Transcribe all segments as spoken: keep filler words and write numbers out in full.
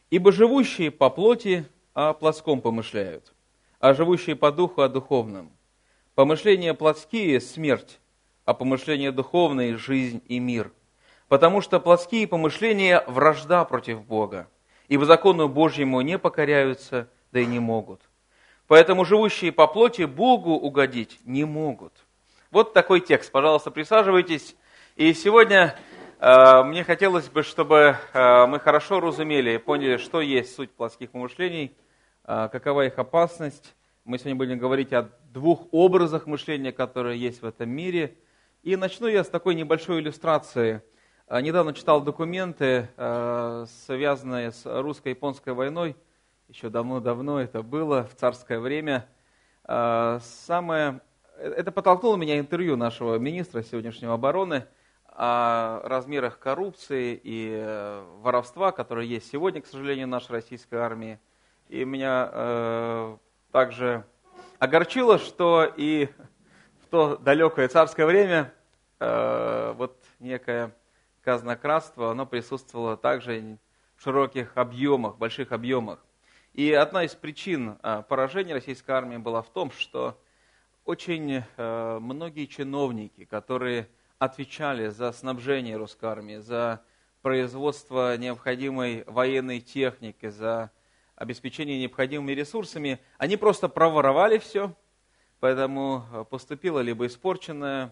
Ибо живущие по плоти о плотском помышляют, а живущие по духу о духовном. Помышления плотские – смерть, а помышления духовные – жизнь и мир. Потому что плотские помышления – вражда против Бога, ибо закону Божьему не покоряются, да и не могут. Поэтому живущие по плоти Богу угодить не могут. Вот такой текст. Пожалуйста, присаживайтесь. И сегодня э, мне хотелось бы, чтобы э, мы хорошо разумели и поняли, что есть суть плотских помышлений, э, какова их опасность. Мы сегодня будем говорить о двух образах мышления, которые есть в этом мире. И начну я с такой небольшой иллюстрации. Э, недавно читал документы, э, связанные с русско-японской войной. Еще давно-давно это было, в царское время. Э, самое... Это подтолкнуло меня интервью нашего министра сегодняшнего обороны о размерах коррупции и воровства, которые есть сегодня, к сожалению, в нашей российской армии. И меня э, также огорчило, что и в то далекое царское время э, вот некое казнократство, оно присутствовало также в широких объемах, больших объемах. И одна из причин э, поражения российской армии была в том, что очень э, многие чиновники, которые отвечали за снабжение русской армии, за производство необходимой военной техники, за обеспечение необходимыми ресурсами, они просто проворовали все, поэтому поступило либо испорченное,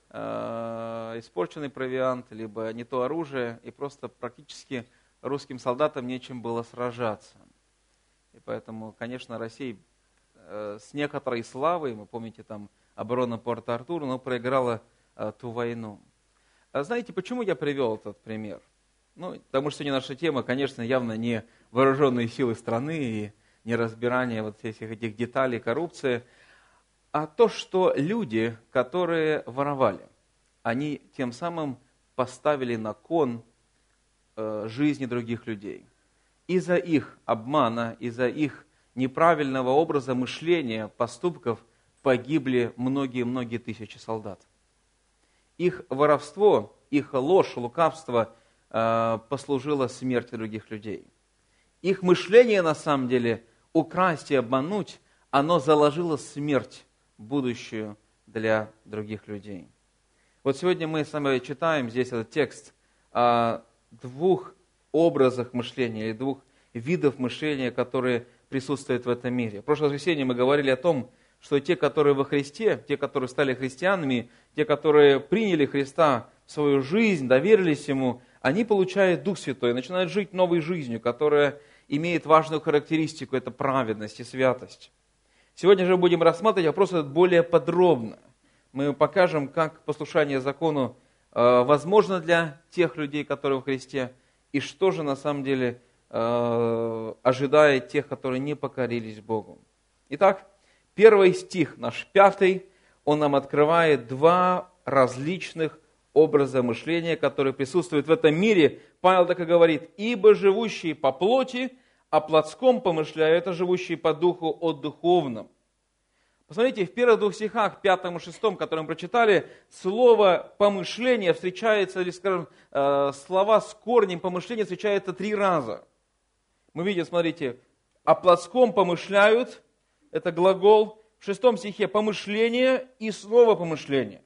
э, испорченный провиант, либо не то оружие, и просто практически русским солдатам нечем было сражаться. И поэтому, конечно, Россия э, с некоторой славой, вы помните, там оборона Порт-Артура, но проиграла э, ту войну. А знаете, почему я привел этот пример? Ну, потому что сегодня наша тема, конечно, явно не вооруженные силы страны и не разбирание вот всех этих деталей коррупции, а то, что люди, которые воровали, они тем самым поставили на кон э, жизни других людей. Из-за их обмана, из-за их неправильного образа мышления, поступков погибли многие-многие тысячи солдат. Их воровство, их ложь, лукавство э, послужило смерти других людей. Их мышление, на самом деле, украсть и обмануть, оно заложило смерть будущую для других людей. Вот сегодня мы с вами читаем здесь этот текст о двух образах мышления, или двух видов мышления, которые присутствуют в этом мире. В прошлое воскресенье мы говорили о том, что те, которые во Христе, те, которые стали христианами, те, которые приняли Христа в свою жизнь, доверились Ему, они получают Дух Святой, начинают жить новой жизнью, которая имеет важную характеристику, это праведность и святость. Сегодня же будем рассматривать вопрос этот более подробно. Мы покажем, как послушание закону э, возможно для тех людей, которые во Христе, и что же на самом деле э, ожидает тех, которые не покорились Богу. Итак, первый стих, наш пятый, он нам открывает два различных образа мышления, которые присутствуют в этом мире. Павел так и говорит: «Ибо живущие по плоти о плотском помышляют, это живущие по духу о духовном». Посмотрите, в первых двух стихах, пятом и шестом, которые мы прочитали, слово «помышление» встречается, или, скажем, слова с корнем «помышление» встречается три раза. Мы видим, смотрите, о плотском помышляют, это глагол, в шестом стихе «помышление» и слово «помышление».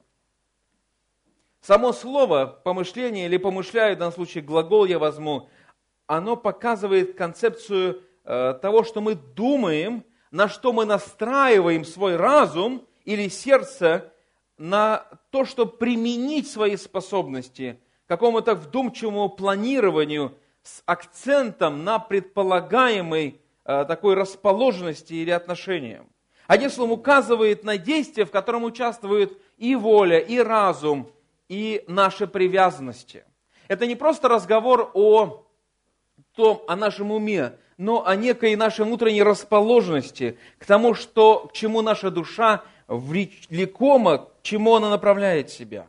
Само слово «помышление» или «помышляют», в данном случае глагол я возьму, оно показывает концепцию э, того, что мы думаем, на что мы настраиваем свой разум или сердце, на то, чтобы применить свои способности к какому-то вдумчивому планированию с акцентом на предполагаемой э, такой расположенности или отношениям. Одним словом, указывает на действие, в котором участвуют и воля, и разум, и наши привязанности. Это не просто разговор о том, о нашем уме, но о некой нашей внутренней расположенности к тому, что, к чему наша душа влекома, к чему она направляет себя.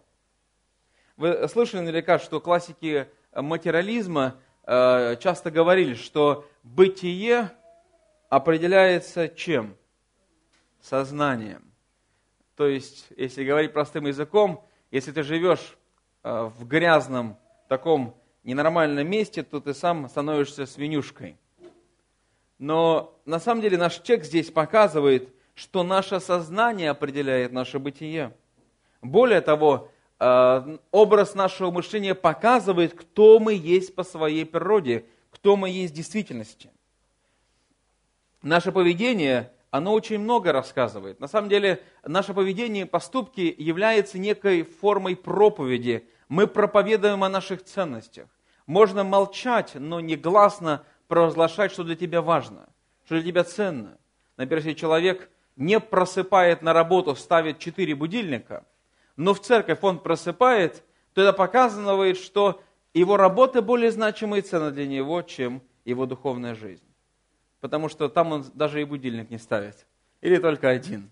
Вы слышали наверняка, что классики материализма э, часто говорили, что бытие определяется чем? Сознанием. То есть, если говорить простым языком, если ты живешь э, в грязном, таком ненормальном месте, то ты сам становишься свинюшкой. Но на самом деле наш текст здесь показывает, что наше сознание определяет наше бытие. Более того, образ нашего мышления показывает, кто мы есть по своей природе, кто мы есть в действительности. Наше поведение, оно очень много рассказывает. На самом деле, наше поведение и поступки являются некой формой проповеди. Мы проповедуем о наших ценностях. Можно молчать, но негласно провозглашать, что для тебя важно, что для тебя ценно. Например, если человек не просыпает на работу, ставит четыре будильника, но в церковь он просыпает, то это показывает, что его работа более значима и ценна для него, чем его духовная жизнь. Потому что там он даже и будильник не ставит. Или только один.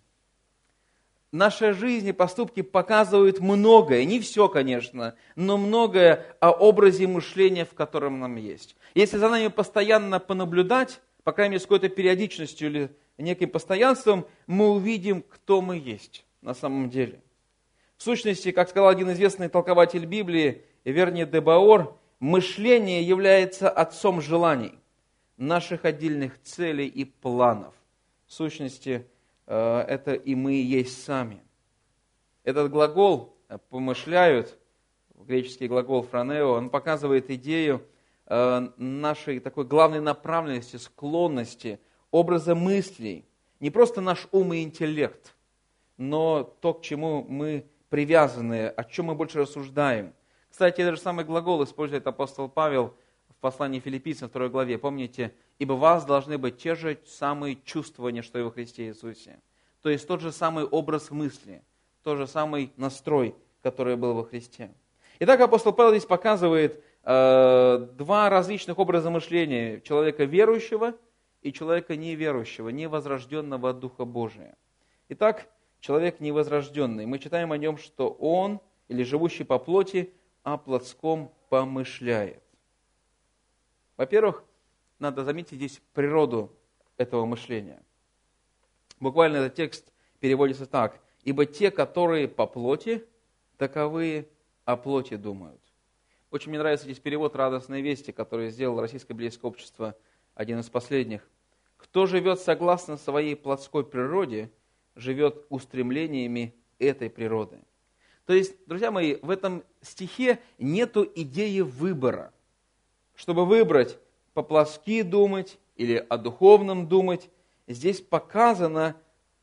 Наша жизнь и поступки показывают многое, не все, конечно, но многое о образе мышления, в котором нам есть. Если за нами постоянно понаблюдать, по крайней мере, с какой-то периодичностью или неким постоянством, мы увидим, кто мы есть на самом деле. В сущности, как сказал один известный толкователь Библии, Верни де Баор, мышление является отцом желаний, наших отдельных целей и планов. В сущности, это и мы есть сами. Этот глагол «помышляют», греческий глагол «фронео», он показывает идею нашей такой главной направленности, склонности, образа мыслей. Не просто наш ум и интеллект, но то, к чему мы привязаны, о чем мы больше рассуждаем. Кстати, этот же самый глагол использует апостол Павел в послании Филиппийцам, второй главе. Помните, ибо у вас должны быть те же самые чувствования, что и во Христе Иисусе. То есть тот же самый образ мысли, тот же самый настрой, который был во Христе. Итак, апостол Павел здесь показывает э, два различных образа мышления. Человека верующего и человека неверующего, невозрожденного от Духа Божия. Итак, человек невозрожденный. Мы читаем о нем, что он, или живущий по плоти, о плотском помышляет. Во-первых, надо заметить здесь природу этого мышления. Буквально этот текст переводится так. «Ибо те, которые по плоти, таковые о плоти думают». Очень мне нравится здесь перевод «Радостной вести», который сделал Российское библейское общество, один из последних. «Кто живет согласно своей плотской природе, живет устремлениями этой природы». То есть, друзья мои, в этом стихе нету идеи выбора. Чтобы выбрать по-плотски думать или о духовном думать, здесь показана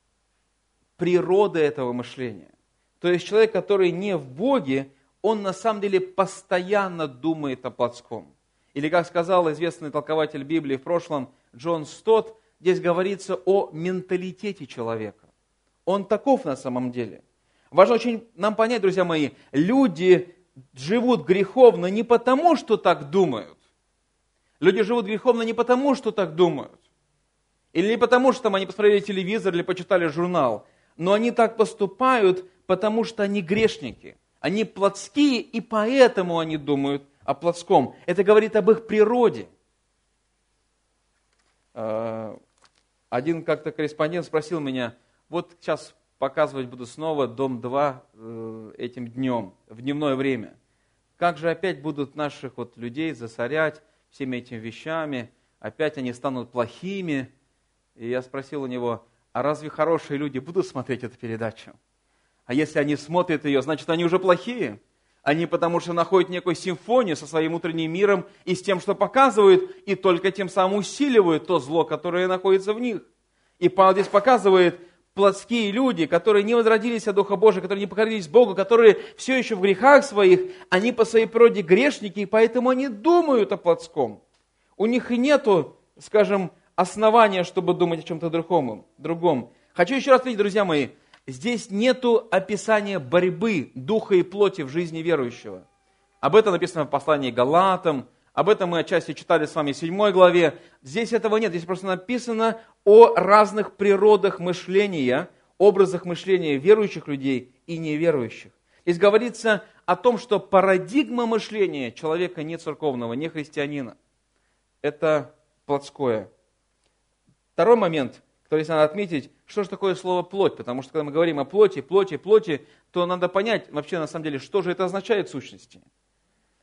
природа этого мышления. То есть человек, который не в Боге, он на самом деле постоянно думает о плотском. Или, как сказал известный толкователь Библии в прошлом Джон Стотт, здесь говорится о менталитете человека. Он таков на самом деле. Важно очень нам понять, друзья мои, люди живут греховно не потому, что так думают. Люди живут греховно не потому, что так думают. Или не потому, что там они посмотрели телевизор или почитали журнал. Но они так поступают, потому что они грешники. Они плотские, и поэтому они думают о плотском. Это говорит об их природе. Один как-то корреспондент спросил меня, вот сейчас показывать буду снова «Дом два» этим днем, в дневное время. Как же опять будут наших вот людей засорять всеми этими вещами, опять они станут плохими. И я спросил у него, а разве хорошие люди будут смотреть эту передачу? А если они смотрят ее, значит, они уже плохие? Они потому что находят некую симфонию со своим внутренним миром и с тем, что показывают, и только тем самым усиливают то зло, которое находится в них. И Павел здесь показывает, плотские люди, которые не возродились от Духа Божия, которые не покорились Богу, которые все еще в грехах своих, они по своей природе грешники, и поэтому они думают о плотском. У них нету, скажем, основания, чтобы думать о чем-то другом. другом. Хочу еще раз сказать, друзья мои, здесь нету описания борьбы духа и плоти в жизни верующего. Об этом написано в послании к Галатам, об этом мы отчасти читали с вами в седьмой главе. Здесь этого нет, здесь просто написано о разных природах мышления, образах мышления верующих людей и неверующих. Здесь говорится о том, что парадигма мышления человека не церковного, не христианина. Это плотское. Второй момент, который здесь надо отметить, что же такое слово «плоть», потому что когда мы говорим о плоти, плоти, плоти, то надо понять вообще на самом деле, что же это означает в сущности.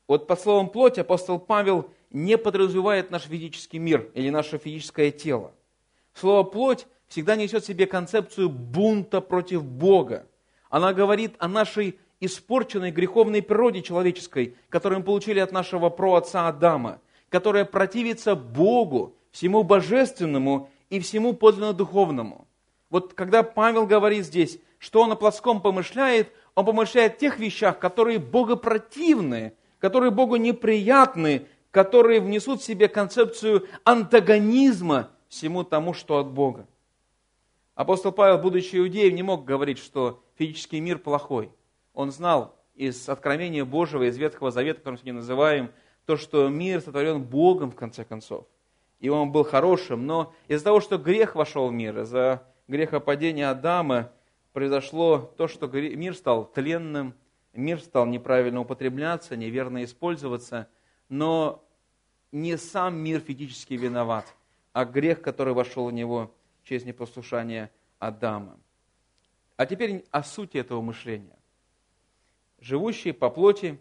Вот под словом «плоть» апостол Павел не подразумевает наш физический мир или наше физическое тело. Слово «плоть» всегда несет в себе концепцию бунта против Бога. Она говорит о нашей испорченной греховной природе человеческой, которую мы получили от нашего праотца Адама, которая противится Богу, всему божественному и всему подлинно духовному. Вот когда Павел говорит здесь, что он о плотском помышляет, он помышляет о тех вещах, которые богопротивны, которые Богу неприятны, которые внесут в себе концепцию антагонизма всему тому, что от Бога. Апостол Павел, будучи иудеем, не мог говорить, что физический мир плохой. Он знал из откровения Божьего, из Ветхого Завета, который мы сегодня называем, то, что мир сотворен Богом в конце концов. И он был хорошим, но из-за того, что грех вошел в мир, из-за грехопадения Адама, произошло то, что мир стал тленным, мир стал неправильно употребляться, неверно использоваться, но не сам мир физически виноват, а грех, который вошел в него через непослушание Адама. А теперь о сути этого мышления. Живущие по плоти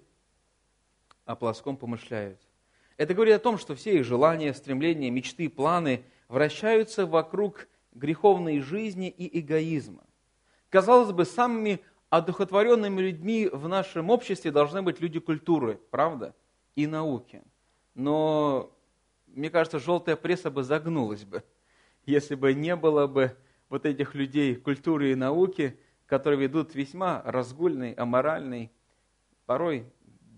о плоском помышляют. Это говорит о том, что все их желания, стремления, мечты, планы вращаются вокруг греховной жизни и эгоизма. Казалось бы, самыми одухотворенными людьми в нашем обществе должны быть люди культуры, правда, и науки. Но, мне кажется, желтая пресса бы загнулась бы, если бы не было бы вот этих людей культуры и науки, которые ведут весьма разгульный, аморальный, порой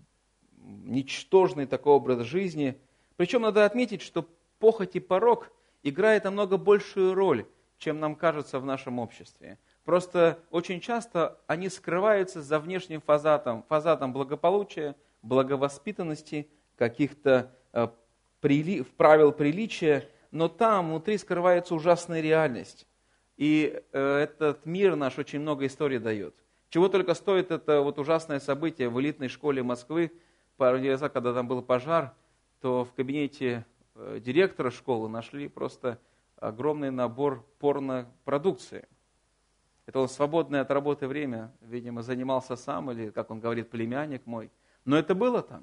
ничтожный такой образ жизни. Причем надо отметить, что похоть и порок играет намного большую роль, чем нам кажется в нашем обществе. Просто очень часто они скрываются за внешним фасадом, фасадом благополучия, благовоспитанности, каких-то э, прили, правил приличия, но там внутри скрывается ужасная реальность. И э, этот мир наш очень много историй дает. Чего только стоит это вот ужасное событие в элитной школе Москвы, пару недель назад, когда там был пожар, то в кабинете э, директора школы нашли просто огромный набор порнопродукции. Это он в свободное от работы время, видимо, занимался сам, или, как он говорит, племянник мой. Но это было там.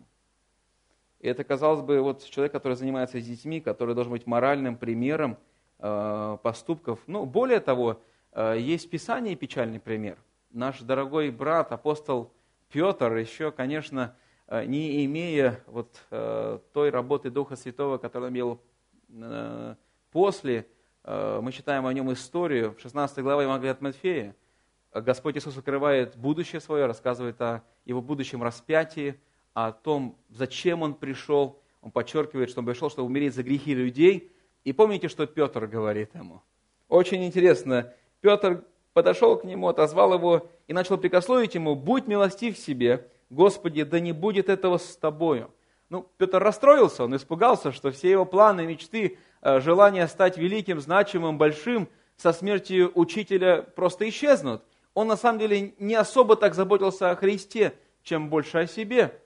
И это, казалось бы, вот человек, который занимается с детьми, который должен быть моральным примером э, поступков. Ну, более того, э, есть в Писании печальный пример. Наш дорогой брат, апостол Петр, еще, конечно, э, не имея вот э, той работы Духа Святого, которую он имел э, после, мы читаем о нем историю в шестнадцатой главе Евангелия от Матфея. Господь Иисус открывает будущее свое, рассказывает о его будущем распятии, о том, зачем он пришел. Он подчеркивает, что он пришел, чтобы умереть за грехи людей. И помните, что Петр говорит ему? Очень интересно. Петр подошел к нему, отозвал его и начал прикословить ему: «Будь милостив себе, Господи, да не будет этого с тобою». Ну, Петр расстроился, он испугался, что все его планы, мечты, желание стать великим, значимым, большим со смертью учителя просто исчезнут. Он на самом деле не особо так заботился о Христе, чем больше о себе.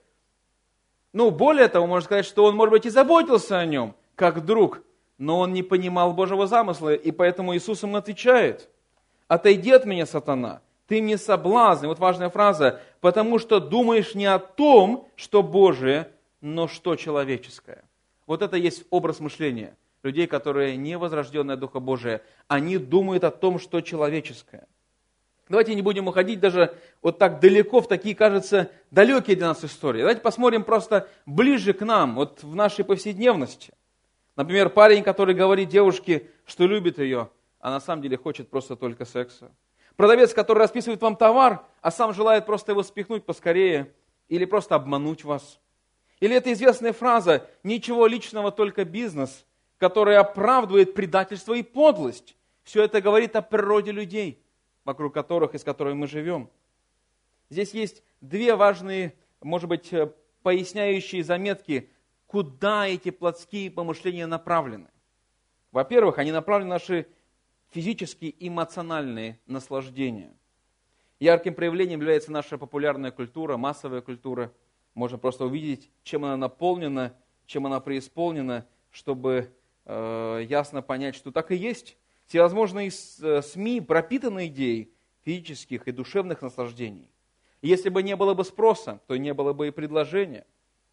Ну, более того, можно сказать, что он, может быть, и заботился о нем, как друг, но он не понимал Божьего замысла, и поэтому Иисус ему отвечает: «Отойди от меня, сатана, ты мне соблазн». И вот важная фраза: «потому что думаешь не о том, что Божие, но что человеческое». Вот это есть образ мышления людей, которые не возрожденные от Духа Божия. Они думают о том, что человеческое. Давайте не будем уходить даже вот так далеко в такие, кажется, далекие для нас истории. Давайте посмотрим просто ближе к нам, вот в нашей повседневности. Например, парень, который говорит девушке, что любит ее, а на самом деле хочет просто только секса. Продавец, который расписывает вам товар, а сам желает просто его спихнуть поскорее или просто обмануть вас. Или это известная фраза «ничего личного, только бизнес», которая оправдывает предательство и подлость. Все это говорит о природе людей, вокруг которых и с которыми мы живем. Здесь есть две важные, может быть, поясняющие заметки, куда эти плотские помышления направлены. Во-первых, они направлены на наши физические и эмоциональные наслаждения. Ярким проявлением является наша популярная культура, массовая культура. Можно просто увидеть, чем она наполнена, чем она преисполнена, чтобы э, ясно понять, что так и есть. Всевозможные СМИ пропитаны идеей физических и душевных наслаждений. И если бы не было бы спроса, то не было бы и предложения.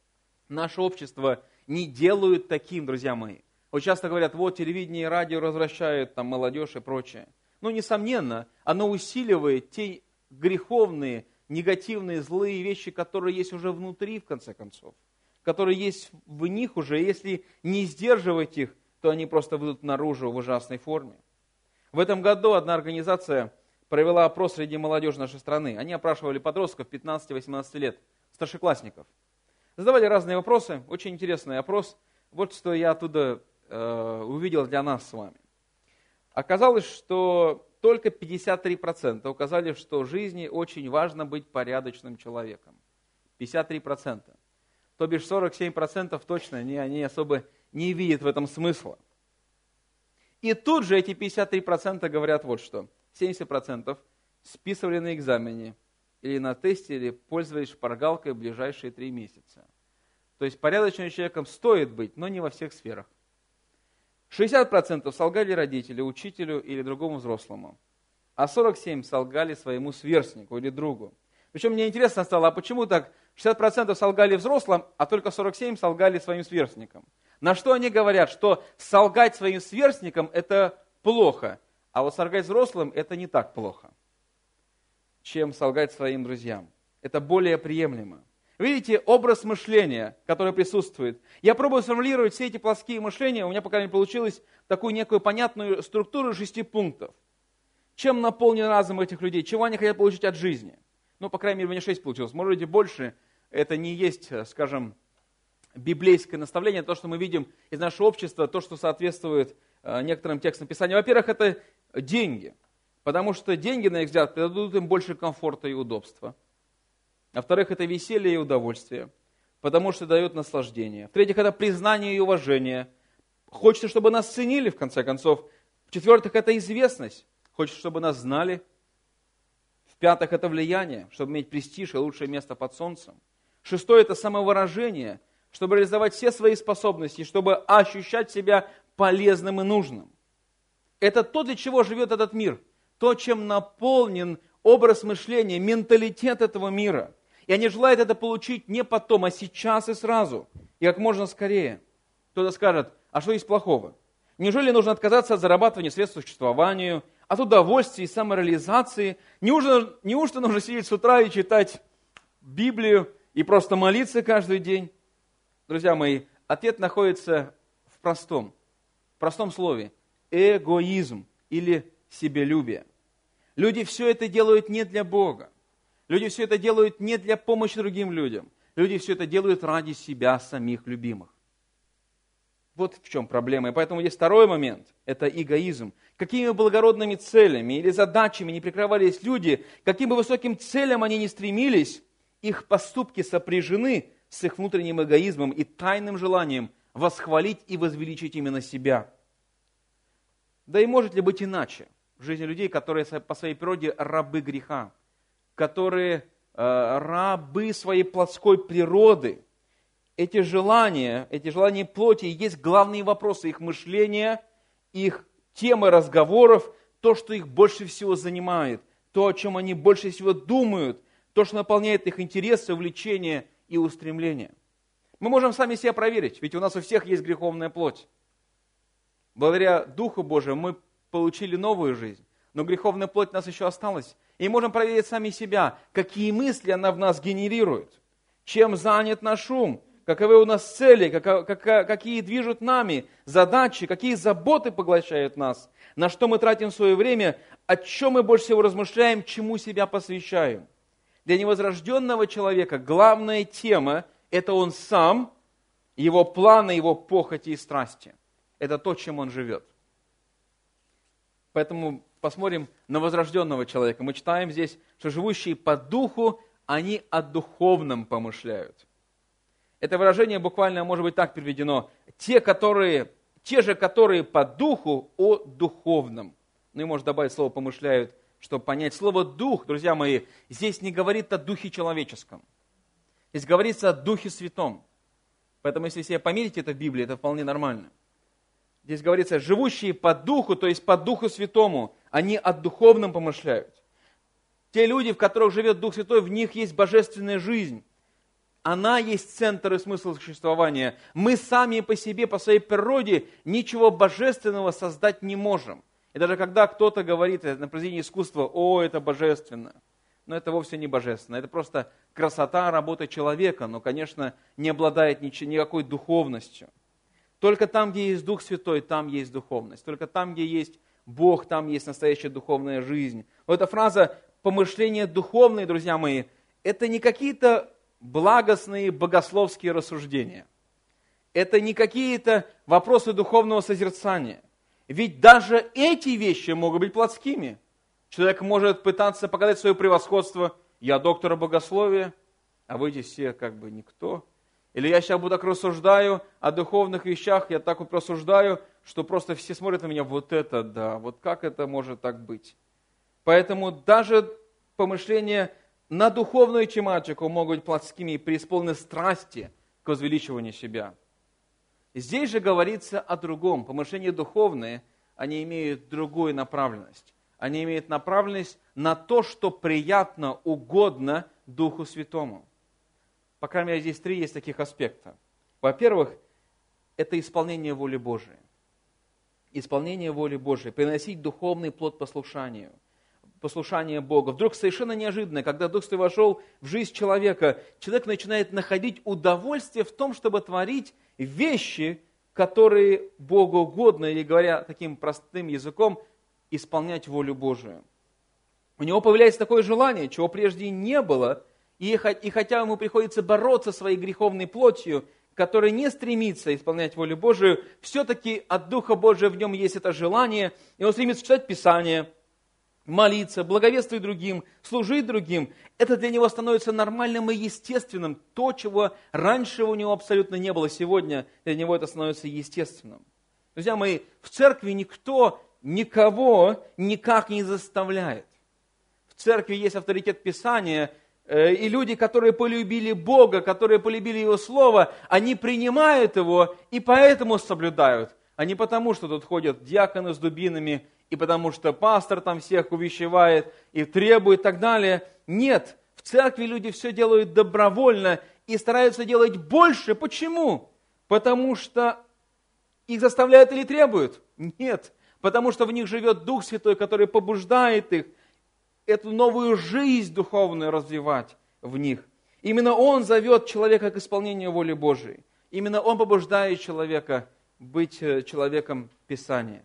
наше общество не делают таким, друзья мои. Вот часто говорят, вот телевидение и радио развращают там молодежь и прочее. Ну, несомненно, оно усиливает те греховные, негативные, злые вещи, которые есть уже внутри, в конце концов. Которые есть в них уже. Если не сдерживать их, то они просто выйдут наружу в ужасной форме. В этом году одна организация провела опрос среди молодежи нашей страны. Они опрашивали подростков пятнадцати-восемнадцати лет, старшеклассников. Задавали разные вопросы, очень интересный опрос. Вот что я оттуда э, увидел для нас с вами. Оказалось, что только пятьдесят три процента указали, что в жизни очень важно быть порядочным человеком. пятьдесят три процента. То бишь сорок семь процентов точно не, они особо не видят в этом смысла. И тут же эти пятьдесят три процента говорят вот что. семьдесят процентов списывали на экзамене или на тесте, или пользовались шпаргалкой в ближайшие три месяца. То есть порядочным человеком стоит быть, но не во всех сферах. шестьдесят процентов солгали родителю, учителю или другому взрослому, а сорок семь процентов солгали своему сверстнику или другу. Причем мне интересно стало, а почему так? шестьдесят процентов солгали взрослым, а только сорок семь процентов солгали своим сверстникам. На что они говорят? Что солгать своим сверстникам – это плохо, а вот солгать взрослым – это не так плохо, чем солгать своим друзьям. Это более приемлемо. Видите, образ мышления, который присутствует. Я пробую сформулировать все эти плоские мышления, у меня пока не получилось такую некую понятную структуру шести пунктов. Чем наполнен разум этих людей, чего они хотят получить от жизни. Ну, по крайней мере, у меня шесть получилось, может быть, и больше. Это не есть, скажем, библейское наставление, то, что мы видим из нашего общества, то, что соответствует некоторым текстам Писания. Во-первых, это деньги, потому что деньги, на их взгляд, придадут им больше комфорта и удобства. Во-вторых, это веселье и удовольствие, потому что дает наслаждение. В-третьих, это признание и уважение. Хочется, чтобы нас ценили, в конце концов. В-четвертых, это известность. Хочется, чтобы нас знали. В-пятых, это влияние, чтобы иметь престиж и лучшее место под солнцем. Шестое, это самовыражение, чтобы реализовать все свои способности, чтобы ощущать себя полезным и нужным. Это то, для чего живет этот мир. То, чем наполнен образ мышления, менталитет этого мира. И они желают это получить не потом, а сейчас и сразу. И как можно скорее. Кто-то скажет, а что есть плохого? Неужели нужно отказаться от зарабатывания средств к существованию, от удовольствия и самореализации? Неужто, неужто нужно сидеть с утра и читать Библию и просто молиться каждый день? Друзья мои, ответ находится в простом, в простом слове. Эгоизм или себелюбие. Люди все это делают не для Бога. Люди все это делают не для помощи другим людям. Люди все это делают ради себя самих любимых. Вот в чем проблема. И поэтому есть второй момент. Это эгоизм. Какими благородными целями или задачами не прикрывались люди, каким бы высоким целям они ни стремились, их поступки сопряжены с их внутренним эгоизмом и тайным желанием восхвалить и возвеличить именно себя. Да и может ли быть иначе в жизни людей, которые по своей природе рабы греха, которые э, рабы своей плотской природы? Эти желания, эти желания плоти и есть главные вопросы их мышления, их темы разговоров, то, что их больше всего занимает, то, о чем они больше всего думают, то, что наполняет их интересы, увлечения и устремления. Мы можем сами себя проверить, ведь у нас у всех есть греховная плоть. Благодаря Духу Божьему мы получили новую жизнь, но греховная плоть у нас еще осталась. И можем проверить сами себя, какие мысли она в нас генерирует, чем занят наш ум, каковы у нас цели, как, как, какие движут нами задачи, какие заботы поглощают нас, на что мы тратим свое время, о чем мы больше всего размышляем, чему себя посвящаем. Для невозрожденного человека главная тема – это он сам, его планы, его похоти и страсти. Это то, чем он живет. Поэтому посмотрим на возрожденного человека. Мы читаем здесь, что живущие по духу, они о духовном помышляют. Это выражение буквально может быть так переведено. Те, которые, те же, которые по духу, о духовном. Ну и можно добавить слово «помышляют», чтобы понять. Слово «дух», друзья мои, здесь не говорит о духе человеческом. Здесь говорится о Духе Святом. Поэтому, если себе померите это в Библии, это вполне нормально. Здесь говорится, живущие по духу, то есть по Духу Святому, они о духовном помышляют. Те люди, в которых живет Дух Святой, в них есть божественная жизнь. Она есть центр и смысл существования. Мы сами по себе, по своей природе, ничего божественного создать не можем. И даже когда кто-то говорит на произведении искусства: «О, это божественно», но это вовсе не божественно. Это просто красота работы человека, но, конечно, не обладает никакой духовностью. Только там, где есть Дух Святой, там есть духовность. Только там, где есть Бог, там есть настоящая духовная жизнь. Вот эта фраза «помышления духовные», друзья мои, это не какие-то благостные богословские рассуждения. Это не какие-то вопросы духовного созерцания. Ведь даже эти вещи могут быть плотскими. Человек может пытаться показать свое превосходство. Я доктор богословия, а вы здесь все как бы никто. Или я сейчас так рассуждаю о духовных вещах, я так вот рассуждаю, что просто все смотрят на меня: вот это да, вот как это может так быть? Поэтому даже помышления на духовную тематику могут быть плотскими и преисполнены страсти к возвеличиванию себя. Здесь же говорится о другом. Помышления духовные, они имеют другую направленность. Они имеют направленность на то, что приятно, угодно Духу Святому. По крайней мере, здесь три есть таких аспекта. Во-первых, это исполнение воли Божией. Исполнение воли Божией, приносить духовный плод послушанию. Послушание Бога. Вдруг совершенно неожиданно, когда Дух Святой вошел в жизнь человека, человек начинает находить удовольствие в том, чтобы творить вещи, которые Богу угодны, или, говоря таким простым языком, исполнять волю Божию. У него появляется такое желание, чего прежде не было, и, и хотя ему приходится бороться со своей греховной плотью, которая не стремится исполнять волю Божию, все-таки от Духа Божия в нем есть это желание, и он стремится читать Писание, молиться, благовествовать другим, служить другим. Это для него становится нормальным и естественным. То, чего раньше у него абсолютно не было, сегодня для него это становится естественным. Друзья мои, в церкви никто никого никак не заставляет. В церкви есть авторитет Писания, и люди, которые полюбили Бога, которые полюбили Его Слово, они принимают Его и поэтому соблюдают, а не потому, что тут ходят диаконы с дубинами, и потому что пастор там всех увещевает и требует и так далее. Нет, в церкви люди все делают добровольно и стараются делать больше. Почему? Потому что их заставляют или требуют? Нет, потому что в них живет Дух Святой, который побуждает их эту новую жизнь духовную развивать в них. Именно Он зовет человека к исполнению воли Божией. Именно Он побуждает человека быть человеком Писания.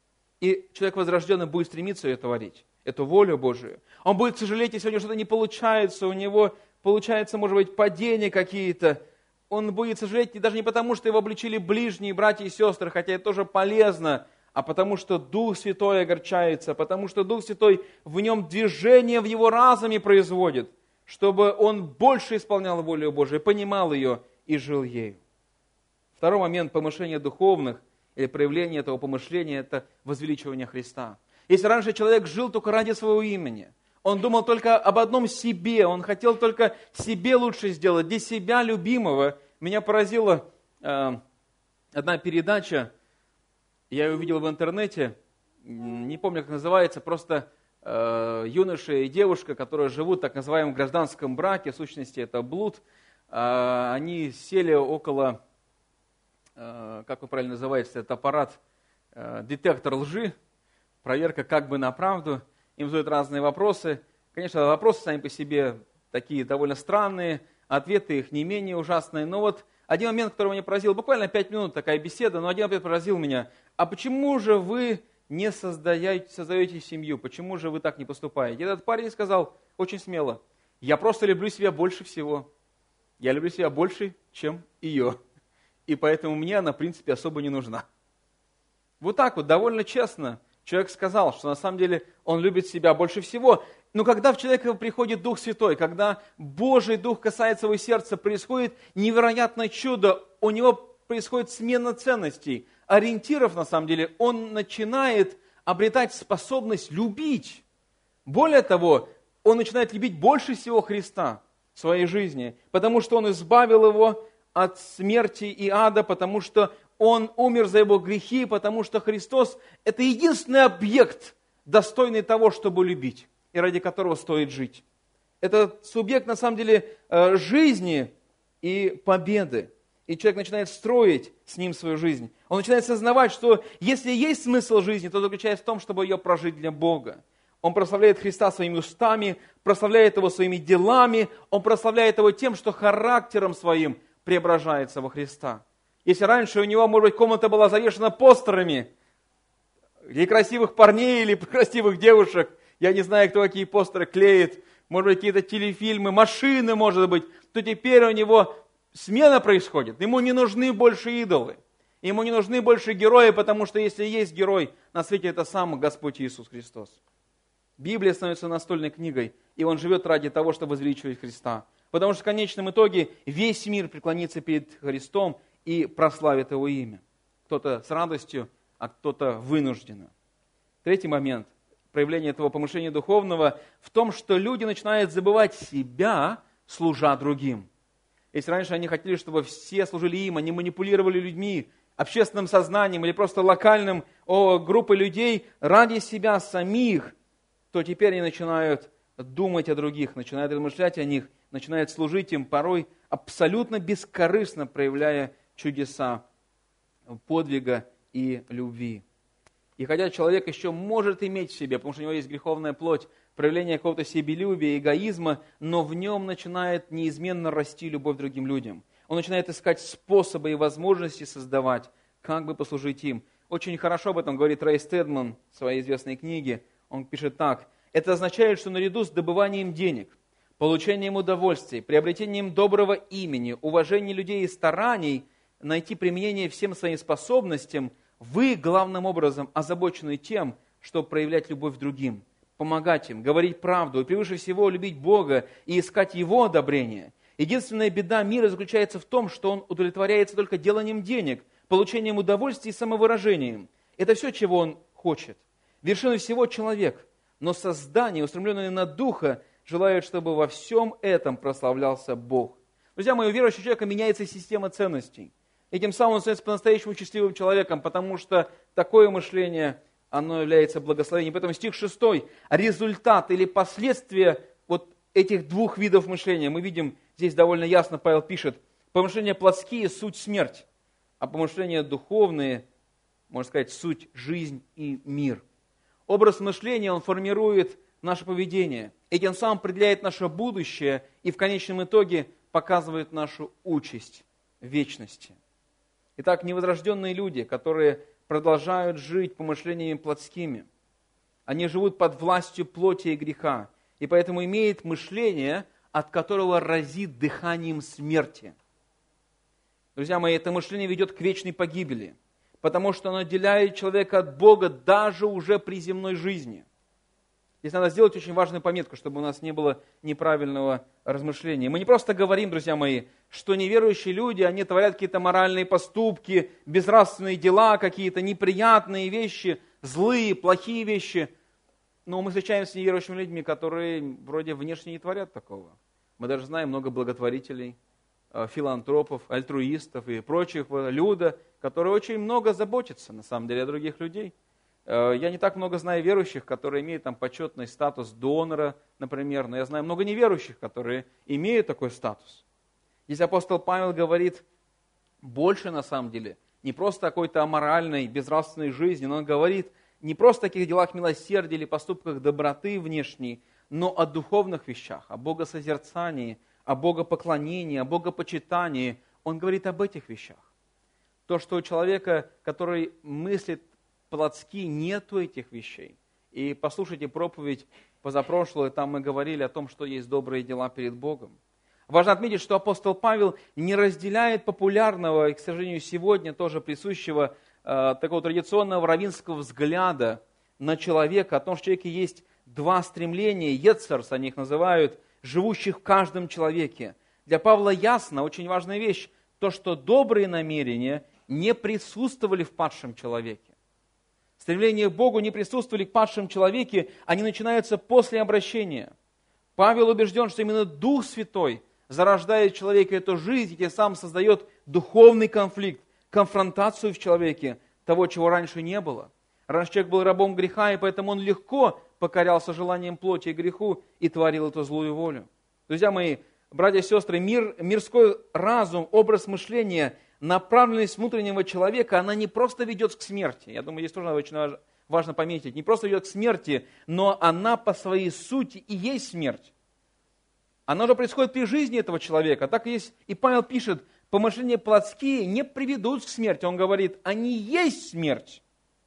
И человек возрожденный будет стремиться ее творить, эту волю Божию. Он будет сожалеть, если у него что-то не получается, у него получается, может быть, падения какие-то. Он будет сожалеть даже не потому, что его обличили ближние, братья и сестры, хотя это тоже полезно, а потому что Дух Святой огорчается, потому что Дух Святой в нем движение в его разуме производит, чтобы он больше исполнял волю Божию, понимал ее и жил ею. Второй момент помышления духовных, или проявление этого помышления – это возвеличивание Христа. Если раньше человек жил только ради своего имени, он думал только об одном себе, он хотел только себе лучше сделать, для себя любимого. Меня поразила э, одна передача, я ее увидел в интернете, не помню, как называется, просто э, юноша и девушка, которые живут в так называемом гражданском браке, в сущности это блуд, э, они сели около... как вы правильно называете, это аппарат, детектор лжи, проверка как бы на правду. Им задают разные вопросы. Конечно, вопросы сами по себе такие довольно странные, ответы их не менее ужасные. Но вот один момент, который меня поразил, буквально пять минут такая беседа, но один момент поразил меня. А почему же вы не создаете, создаете семью? Почему же вы так не поступаете? И этот парень сказал очень смело: я просто люблю себя больше всего. Я люблю себя больше, чем ее. И поэтому мне она, в принципе, особо не нужна. Вот так вот, довольно честно, человек сказал, что на самом деле он любит себя больше всего. Но когда в человека приходит Дух Святой, когда Божий Дух касается его сердца, происходит невероятное чудо, у него происходит смена ценностей, ориентиров на самом деле, он начинает обретать способность любить. Более того, он начинает любить больше всего Христа в своей жизни, потому что он избавил его от смерти и ада, потому что Он умер за его грехи, потому что Христос – это единственный объект, достойный того, чтобы любить, и ради которого стоит жить. Это субъект, на самом деле, жизни, и победы. И человек начинает строить с ним свою жизнь. Он начинает осознавать, что если есть смысл жизни, то заключается в том, чтобы ее прожить для Бога. Он прославляет Христа своими устами, прославляет Его своими делами, он прославляет Его тем, что характером своим преображается во Христа. Если раньше у него, может быть, комната была завешена постерами, или красивых парней, или красивых девушек, я не знаю, кто какие постеры клеит, может быть, какие-то телефильмы, машины, может быть, то теперь у него смена происходит. Ему не нужны больше идолы. Ему не нужны больше герои, потому что если есть герой на свете, это сам Господь Иисус Христос. Библия становится настольной книгой, и он живет ради того, чтобы возвеличивать Христа. Потому что в конечном итоге весь мир преклонится перед Христом и прославит Его имя. Кто-то с радостью, а кто-то вынужденно. Третий момент проявления этого помышления духовного в том, что люди начинают забывать себя, служа другим. Если раньше они хотели, чтобы все служили им, они манипулировали людьми, общественным сознанием или просто локальным о, группой людей ради себя самих, то теперь они начинают думать о других, начинают размышлять о них, начинают служить им порой абсолютно бескорыстно, проявляя чудеса подвига и любви. И хотя человек еще может иметь в себе, потому что у него есть греховная плоть, проявление какого-то себелюбия, эгоизма, но в нем начинает неизменно расти любовь к другим людям. Он начинает искать способы и возможности создавать, как бы послужить им. Очень хорошо об этом говорит Рэй Стедман в своей известной книге. Он пишет так. Это означает, что наряду с добыванием денег, получением удовольствий, приобретением доброго имени, уважением людей и стараний найти применение всем своим способностям, вы главным образом озабочены тем, чтобы проявлять любовь к другим, помогать им, говорить правду и превыше всего любить Бога и искать Его одобрение. Единственная беда мира заключается в том, что он удовлетворяется только деланием денег, получением удовольствия и самовыражением. Это все, чего он хочет. Вершина всего человек, но создание, устремленное на Духа, желает, чтобы во всем этом прославлялся Бог. Друзья мои, у верующего человека меняется система ценностей. И тем самым он становится по-настоящему счастливым человеком, потому что такое мышление, оно является благословением. Поэтому стих шестой, результат или последствия вот этих двух видов мышления. Мы видим, здесь довольно ясно Павел пишет, помышления плотские – суть смерть, а помышления духовные, можно сказать, суть жизнь и мир. Образ мышления, он формирует наше поведение, и тем самым определяет наше будущее и в конечном итоге показывает нашу участь в вечности. Итак, невозрожденные люди, которые продолжают жить помышлениями плотскими, они живут под властью плоти и греха, и поэтому имеют мышление, от которого разит дыханием смерти. Друзья мои, это мышление ведет к вечной погибели, потому что оно отделяет человека от Бога даже уже при земной жизни. Здесь надо сделать очень важную пометку, чтобы у нас не было неправильного размышления. Мы не просто говорим, друзья мои, что неверующие люди, они творят какие-то моральные поступки, безнравственные дела, какие-то неприятные вещи, злые, плохие вещи. Но мы встречаемся с неверующими людьми, которые вроде внешне не творят такого. Мы даже знаем много благотворителей, филантропов, альтруистов и прочих люда, которые очень много заботятся, на самом деле, о других людей. Я не так много знаю верующих, которые имеют там почетный статус донора, например, но я знаю много неверующих, которые имеют такой статус. Здесь апостол Павел говорит больше на самом деле, не просто о какой-то аморальной, безнравственной жизни, но он говорит не просто о таких делах милосердия или поступках доброты внешней, но о духовных вещах, о богосозерцании, о богопоклонении, о богопочитании. Он говорит об этих вещах. То, что у человека, который мыслит плотски, нету этих вещей. И послушайте проповедь позапрошлую, там мы говорили о том, что есть добрые дела перед Богом. Важно отметить, что апостол Павел не разделяет популярного и, к сожалению, сегодня тоже присущего э, такого традиционного раввинского взгляда на человека, о том, что в человеке есть два стремления, ецерс, они их называют, живущих в каждом человеке. Для Павла ясно, очень важная вещь, то, что добрые намерения не присутствовали в падшем человеке. Стремления к Богу не присутствовали в падшем человеке, они начинаются после обращения. Павел убежден, что именно Дух Святой зарождает в человеке эту жизнь и тем самым создает духовный конфликт, конфронтацию в человеке того, чего раньше не было. Раньше человек был рабом греха, и поэтому он легко покорялся желаниям плоти и греху и творил эту злую волю. Друзья мои, братья и сестры, мир, мирской разум, образ мышления, направленность внутреннего человека, она не просто ведет к смерти. Я думаю, здесь тоже очень важно пометить. Не просто ведет к смерти, но она по своей сути и есть смерть. Она уже происходит при жизни этого человека. Так и есть. И Павел пишет, помышления плотские не приведут к смерти. Он говорит, они есть смерть.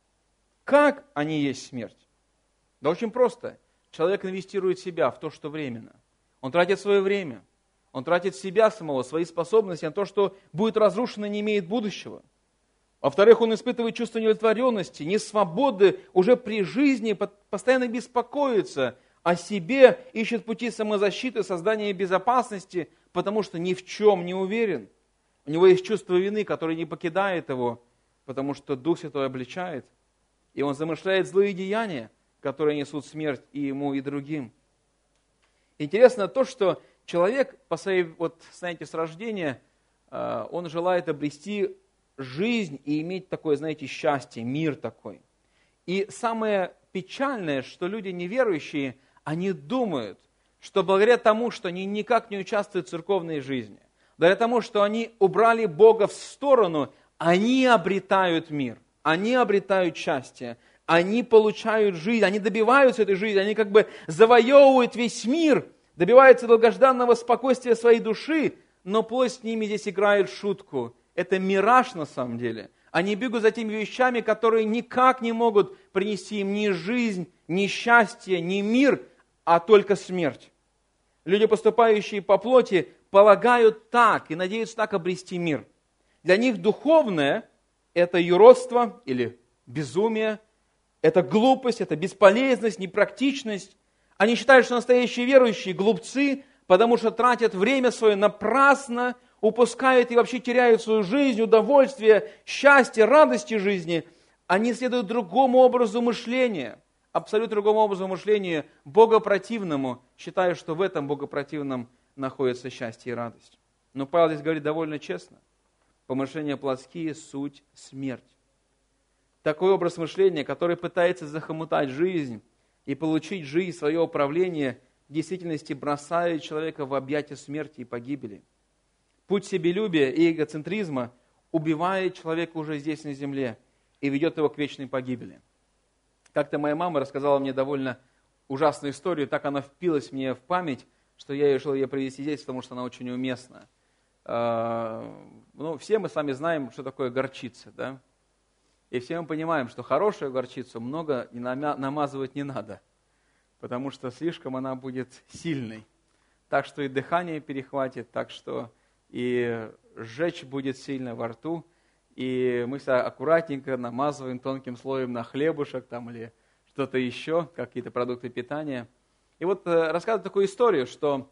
Как они есть смерть? Да очень просто. Человек инвестирует себя в то, что временно. Он тратит свое время. Он тратит себя самого, свои способности на то, что будет разрушено, не имеет будущего. Во-вторых, он испытывает чувство неудовлетворенности, несвободы уже при жизни, постоянно беспокоится о себе, ищет пути самозащиты, создания безопасности, потому что ни в чем не уверен. У него есть чувство вины, которое не покидает его, потому что Дух Святой обличает. И он замышляет злые деяния, которые несут смерть и ему, и другим. Интересно то, что человек, по своей, вот, знаете, с рождения, он желает обрести жизнь и иметь такое, знаете, счастье, мир такой. И самое печальное, что люди неверующие, они думают, что благодаря тому, что они никак не участвуют в церковной жизни, благодаря тому, что они убрали Бога в сторону, они обретают мир, они обретают счастье, они получают жизнь, они добиваются этой жизни, они как бы завоевывают весь мир, добиваются долгожданного спокойствия своей души, но плоть с ними здесь играет шутку. Это мираж на самом деле. Они бегут за теми вещами, которые никак не могут принести им ни жизнь, ни счастье, ни мир, а только смерть. Люди, поступающие по плоти, полагают так и надеются так обрести мир. Для них духовное – это юродство или безумие, это глупость, это бесполезность, непрактичность. Они считают, что настоящие верующие – глупцы, потому что тратят время свое напрасно, упускают и вообще теряют свою жизнь, удовольствие, счастье, радости жизни. Они следуют другому образу мышления, абсолютно другому образу мышления, богопротивному, считая, что в этом богопротивном находится счастье и радость. Но Павел здесь говорит довольно честно. Помышления плотские – суть смерть. Такой образ мышления, который пытается захомутать жизнь и получить жизнь, свое управление, в действительности бросает человека в объятия смерти и погибели. Путь себелюбия и эгоцентризма убивает человека уже здесь на земле и ведет его к вечной погибели. Как-то моя мама рассказала мне довольно ужасную историю, так она впилась мне в память, что я решил ее привести здесь, потому что она очень уместна. Ну, все мы с вами знаем, что такое горчица, да? И все мы понимаем, что хорошую горчицу много намазывать не надо, потому что слишком она будет сильной. Так что и дыхание перехватит, так что и сжечь будет сильно во рту, и мы себя аккуратненько намазываем тонким слоем на хлебушек там, или что-то еще, какие-то продукты питания. И вот э, рассказывают такую историю, что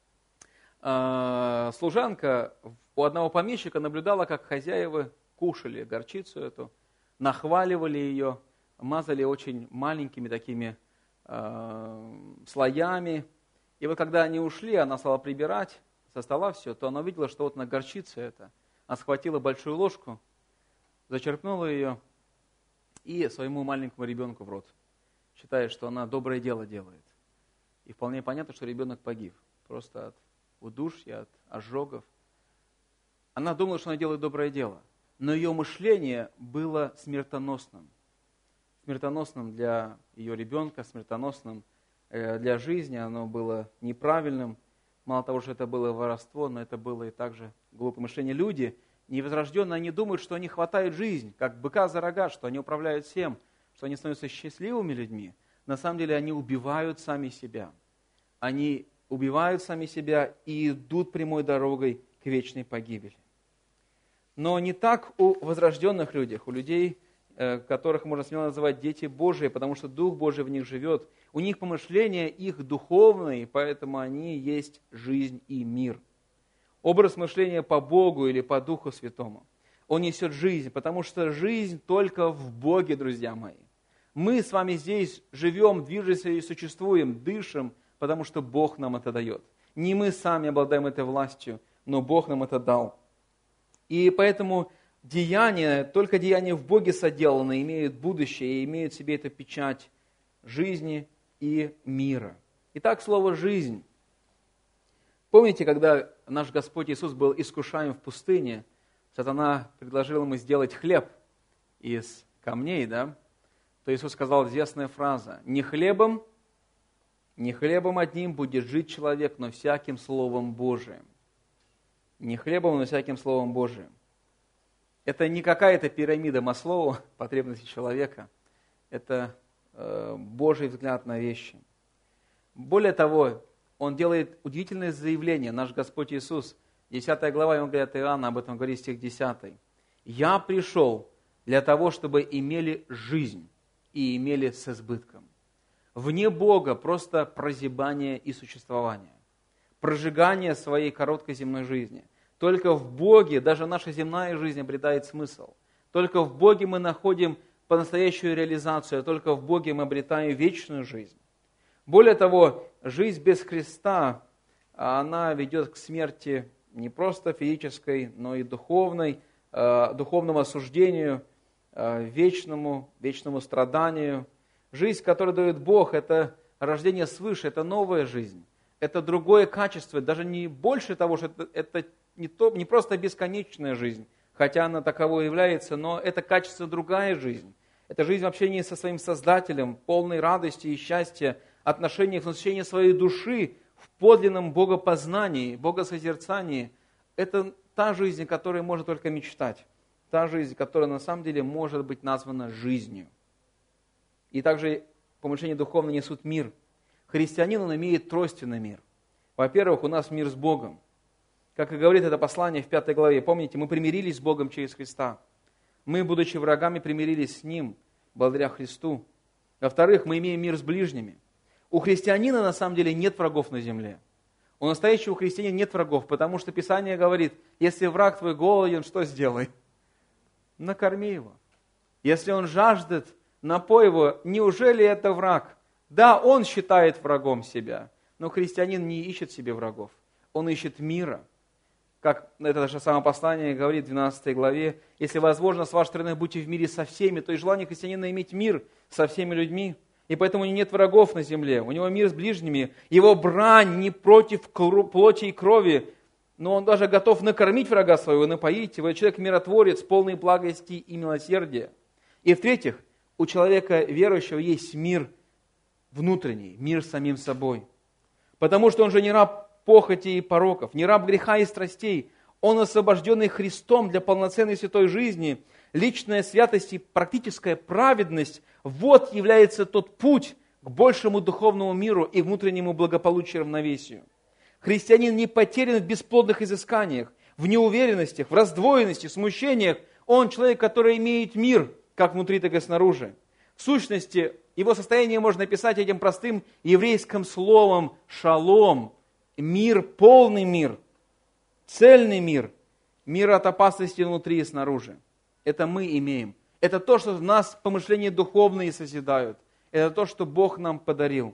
э, служанка у одного помещика наблюдала, как хозяева кушали горчицу эту, нахваливали ее, мазали очень маленькими такими э, слоями. И вот когда они ушли, она стала прибирать со стола все, то она увидела, что вот на горчице это. Она схватила большую ложку, зачерпнула ее и своему маленькому ребенку в рот, считая, что она доброе дело делает. И вполне понятно, что ребенок погиб. Просто от удушья, от ожогов. Она думала, что она делает доброе дело. Но ее мышление было смертоносным. Смертоносным для ее ребенка, смертоносным для жизни. Оно было неправильным. Мало того, что это было воровство, но это было и также глупое мышление. Люди, невозрожденные, они думают, что они хватают жизнь, как быка за рога, что они управляют всем, что они становятся счастливыми людьми. На самом деле они убивают сами себя. Они убивают сами себя и идут прямой дорогой к вечной погибели. Но не так у возрожденных людей, у людей, которых можно смело называть дети Божии, потому что Дух Божий в них живет. У них помышления их духовные, поэтому они есть жизнь и мир. Образ мышления по Богу или по Духу Святому, он несет жизнь, потому что жизнь только в Боге, друзья мои. Мы с вами здесь живем, движемся и существуем, дышим, потому что Бог нам это дает. Не мы сами обладаем этой властью, но Бог нам это дал. И поэтому деяния, только деяния в Боге соделаны, имеют будущее и имеют в себе эту печать жизни и мира. Итак, слово «жизнь». Помните, когда наш Господь Иисус был искушаем в пустыне, сатана предложил ему сделать хлеб из камней, да? То Иисус сказал известная фраза: «Не хлебом, не хлебом одним будет жить человек, но всяким Словом Божиим». Не хлебом, но всяким Словом Божиим. Это не какая-то пирамида Маслоу потребностей человека. Это э, Божий взгляд на вещи. Более того, Он делает удивительное заявление, наш Господь Иисус. десятая глава, Евангелия от Иоанна, об этом говорит стих десятый. «Я пришел для того, чтобы имели жизнь и имели с избытком». Вне Бога просто прозябание и существование. Прожигание своей короткой земной жизни. Только в Боге даже наша земная жизнь обретает смысл. Только в Боге мы находим по-настоящую реализацию, а только в Боге мы обретаем вечную жизнь. Более того, жизнь без Христа, она ведет к смерти не просто физической, но и духовной, духовному осуждению, вечному, вечному страданию. Жизнь, которую дает Бог, это рождение свыше, это новая жизнь. Это другое качество, даже не больше того, что это, это не, то, не просто бесконечная жизнь, хотя она таковой является, но это качество другая жизнь. Это жизнь в общении со своим Создателем, полной радости и счастья, отношениях, насыщения своей души в подлинном богопознании, богосозерцании. Это та жизнь, о которой можно только мечтать. Та жизнь, которая на самом деле может быть названа жизнью. И также помышления духовно несут мир. Христианин, он имеет тройственный мир. Во-первых, у нас мир с Богом. Как и говорит это послание в пятой главе. Помните, мы примирились с Богом через Христа. Мы, будучи врагами, примирились с Ним, благодаря Христу. Во-вторых, мы имеем мир с ближними. У христианина, на самом деле, нет врагов на земле. У настоящего христианина нет врагов, потому что Писание говорит, если враг твой голоден, что сделай? Накорми его. Если он жаждет, напой его. Неужели это враг? Да, он считает врагом себя, но христианин не ищет себе врагов. Он ищет мира. Как это же самое послание говорит в двенадцатой главе, если возможно, с вашей стороны будьте в мире со всеми, то и желание христианина иметь мир со всеми людьми. И поэтому у него нет врагов на земле, у него мир с ближними, его брань не против плоти и крови, но он даже готов накормить врага своего, напоить его. Человек миротворец, полный благости и милосердия. И в-третьих, у человека верующего есть мир внутренний, мир с самим собой. Потому что он же не раб похоти и пороков, не раб греха и страстей. Он освобожденный Христом для полноценной святой жизни. Личная святость и практическая праведность – вот является тот путь к большему духовному миру и внутреннему благополучию и равновесию. Христианин не потерян в бесплодных изысканиях, в неуверенностях, в раздвоенности, в смущениях. Он человек, который имеет мир, как внутри, так и снаружи. В сущности, его состояние можно описать этим простым еврейским словом «шалом». Мир, полный мир, цельный мир, мир от опасности внутри и снаружи. Это мы имеем. Это то, что в нас помышления духовные созидают. Это то, что Бог нам подарил.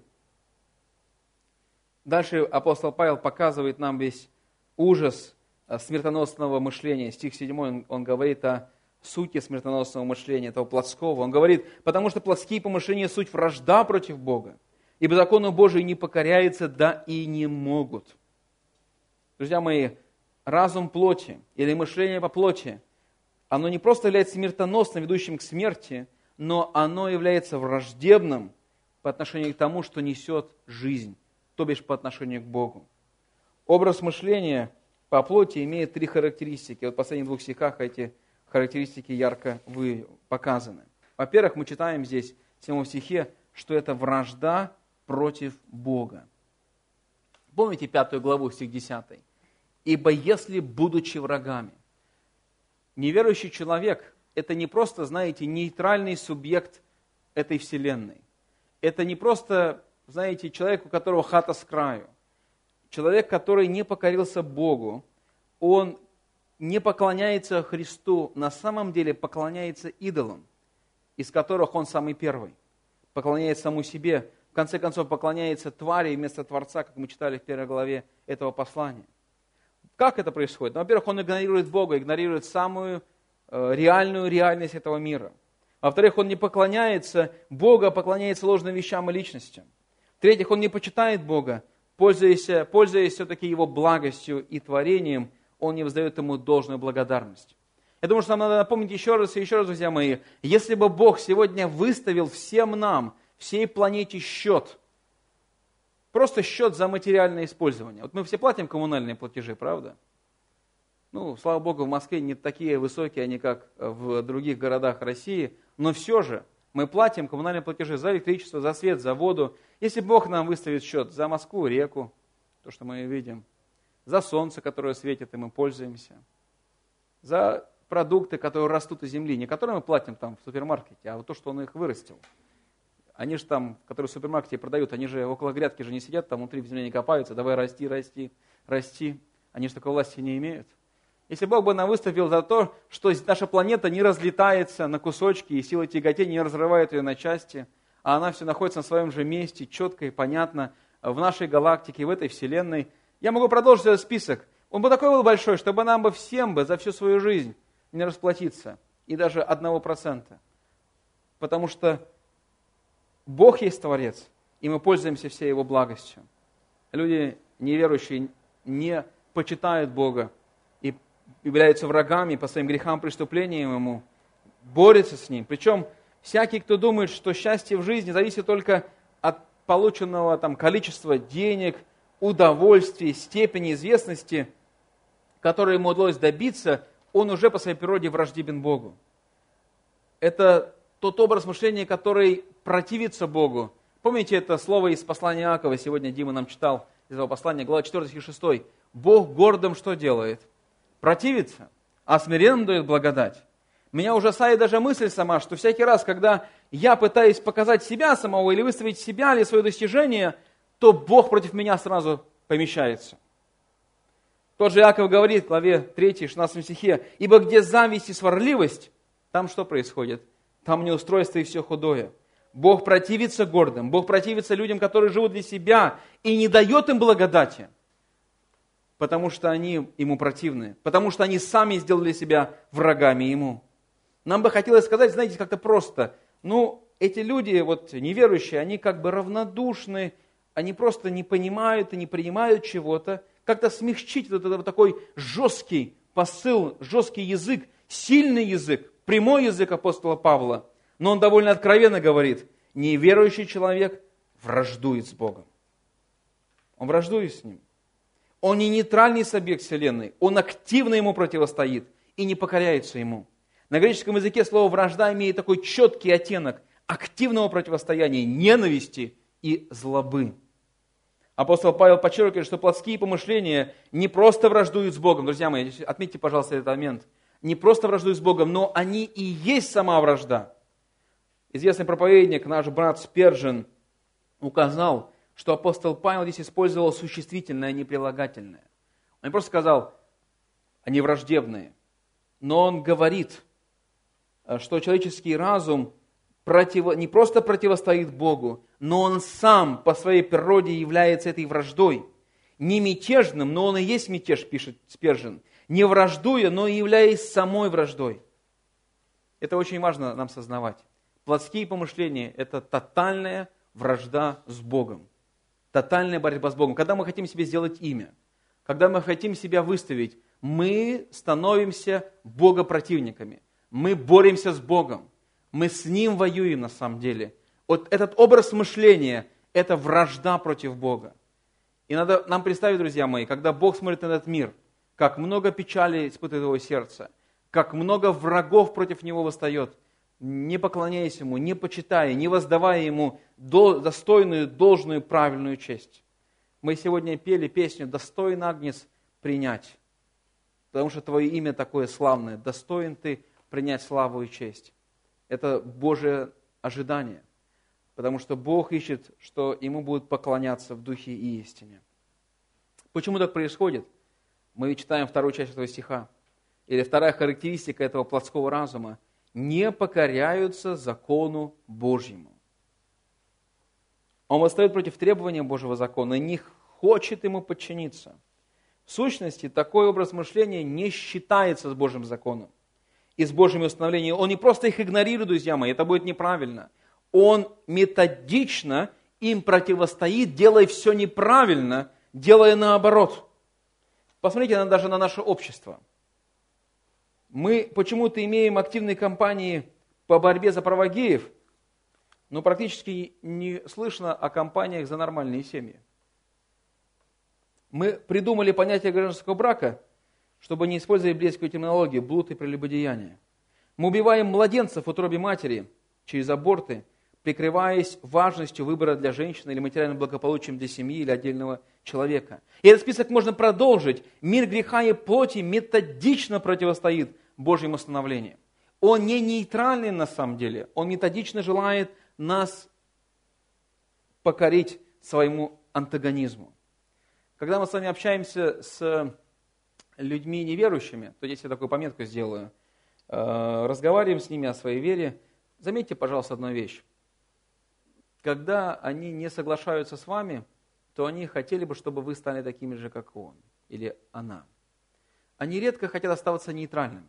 Дальше апостол Павел показывает нам весь ужас смертоносного мышления. Стих седьмой, он, он говорит о сути смертоносного мышления, этого плотского. Он говорит, потому что плотские помышления суть вражда против Бога, ибо закону Божию не покоряются, да и не могут. Друзья мои, разум плоти или мышление по плоти, оно не просто является смертоносным, ведущим к смерти, но оно является враждебным по отношению к тому, что несет жизнь, то бишь по отношению к Богу. Образ мышления по плоти имеет три характеристики. Вот в последних двух стихах эти характеристики ярко показаны. Во-первых, мы читаем здесь в седьмом стихе, что это вражда против Бога. Помните пятую главу, стих десятый? «Ибо если, будучи врагами». Неверующий человек – это не просто, знаете, нейтральный субъект этой вселенной. Это не просто, знаете, человек, у которого хата с краю. Человек, который не покорился Богу, он не поклоняется Христу, на самом деле поклоняется идолам, из которых он самый первый. Поклоняется самому себе, в конце концов поклоняется твари вместо Творца, как мы читали в первой главе этого послания. Как это происходит? Ну, во-первых, он игнорирует Бога, игнорирует самую э, реальную реальность этого мира. Во-вторых, он не поклоняется Богу, а поклоняется ложным вещам и личностям. В-третьих, он не почитает Бога, пользуясь, пользуясь все-таки Его благостью и творением, он не воздает Ему должную благодарность. Я думаю, что нам надо напомнить еще раз и еще раз, друзья мои, если бы Бог сегодня выставил всем нам, всей планете счет, просто счет за материальное использование. Вот мы все платим коммунальные платежи, правда? Ну, слава Богу, в Москве не такие высокие они, как в других городах России, но все же мы платим коммунальные платежи за электричество, за свет, за воду. Если Бог нам выставит счет за Москву, реку, то, что мы видим, за солнце, которое светит, и мы пользуемся, за продукты, которые растут из земли, не которые мы платим там в супермаркете, а вот то, что Он их вырастил. Они же там, которые в супермаркете продают, они же около грядки же не сидят, там внутри в земле не копаются, давай расти, расти, расти. Они же такой власти не имеют. Если Бог бы нам выставил за то, что наша планета не разлетается на кусочки, и сила тяготения не разрывает ее на части, а она все находится на своем же месте, четко и понятно, в нашей галактике, в этой вселенной, я могу продолжить этот список. Он бы такой был большой, чтобы нам бы всем бы за всю свою жизнь не расплатиться, и даже одного процента. Потому что Бог есть Творец, и мы пользуемся всей Его благостью. Люди неверующие не почитают Бога и являются врагами по своим грехам, преступлениям Ему, борются с Ним. Причем всякий, кто думает, что счастье в жизни зависит только от полученного там количества денег, удовольствий, степени известности, которые ему удалось добиться, он уже по своей природе враждебен Богу. Это тот образ мышления, который противится Богу. Помните это слово из послания Иакова, сегодня Дима нам читал из его послания, глава четвёртая, стих шестой. Бог гордым что делает? Противится, а смиренным дает благодать. Меня ужасает даже мысль сама, что всякий раз, когда я пытаюсь показать себя самого или выставить себя или свое достижение, то Бог против меня сразу помещается. Тот же Иаков говорит в главе третьей, шестнадцатом стихе, «Ибо где зависть и сварливость, там что происходит? Там неустройство и все худое. Бог противится гордым, Бог противится людям, которые живут для себя, и не дает им благодати, потому что они Ему противны, потому что они сами сделали себя врагами Ему». Нам бы хотелось сказать, знаете, как-то просто, ну, эти люди, вот неверующие, они как бы равнодушны, они просто не понимают и не принимают чего-то, как-то смягчить вот этот вот такой жесткий посыл, жесткий язык, сильный язык, прямой язык апостола Павла. Но он довольно откровенно говорит, неверующий человек враждует с Богом. Он враждует с Ним. Он не нейтральный субъект вселенной, он активно Ему противостоит и не покоряется Ему. На греческом языке слово «вражда» имеет такой четкий оттенок активного противостояния, ненависти и злобы. Апостол Павел подчеркивает, что плотские помышления не просто враждуют с Богом. Друзья мои, отметьте, пожалуйста, этот момент. Не просто враждуют с Богом, но они и есть сама вражда. Известный проповедник, наш брат Спержен, указал, что апостол Павел здесь использовал существительное, а не прилагательное. Он не просто сказал, они враждебные, но он говорит, что человеческий разум против, не просто противостоит Богу, но он сам по своей природе является этой враждой. Не мятежным, но он и есть мятеж, пишет Спержен. Не враждуя, но и являясь самой враждой. Это очень важно нам сознавать. Плотские помышления – это тотальная вражда с Богом. Тотальная борьба с Богом. Когда мы хотим себе сделать имя, когда мы хотим себя выставить, мы становимся богопротивниками. Мы боремся с Богом. Мы с Ним воюем на самом деле. Вот этот образ мышления – это вражда против Бога. И надо нам представить, друзья мои, когда Бог смотрит на этот мир, как много печали испытывает его сердце, как много врагов против него восстает, не поклоняясь Ему, не почитая, не воздавая Ему достойную, должную, правильную честь. Мы сегодня пели песню «Достоин Агнец принять», потому что Твое имя такое славное, достоин Ты принять славу и честь. Это Божие ожидание, потому что Бог ищет, что Ему будут поклоняться в духе и истине. Почему так происходит? Мы читаем вторую часть этого стиха. Или вторая характеристика этого плотского разума. Не покоряются закону Божьему. Он восстает против требования Божьего закона и не хочет ему подчиниться. В сущности, такой образ мышления не считается с Божьим законом и с Божьими установлениями. Он не просто их игнорирует, друзья мои, это будет неправильно. Он методично им противостоит, делая все неправильно, делая наоборот. Посмотрите на, даже на наше общество. Мы почему-то имеем активные кампании по борьбе за права геев, но практически не слышно о кампаниях за нормальные семьи. Мы придумали понятие гражданского брака, чтобы не использовать библейскую терминологию, блуд и прелюбодеяние. Мы убиваем младенцев в утробе матери через аборты, прикрываясь важностью выбора для женщины или материальным благополучием для семьи или отдельного человека. И этот список можно продолжить. Мир греха и плоти методично противостоит Божьему установлению. Он не нейтральный на самом деле, он методично желает нас покорить своему антагонизму. Когда мы с вами общаемся с людьми неверующими, то здесь я такую пометку сделаю, разговариваем с ними о своей вере, заметьте, пожалуйста, одну вещь. Когда они не соглашаются с вами, то они хотели бы, чтобы вы стали такими же, как он или она. Они редко хотят оставаться нейтральными,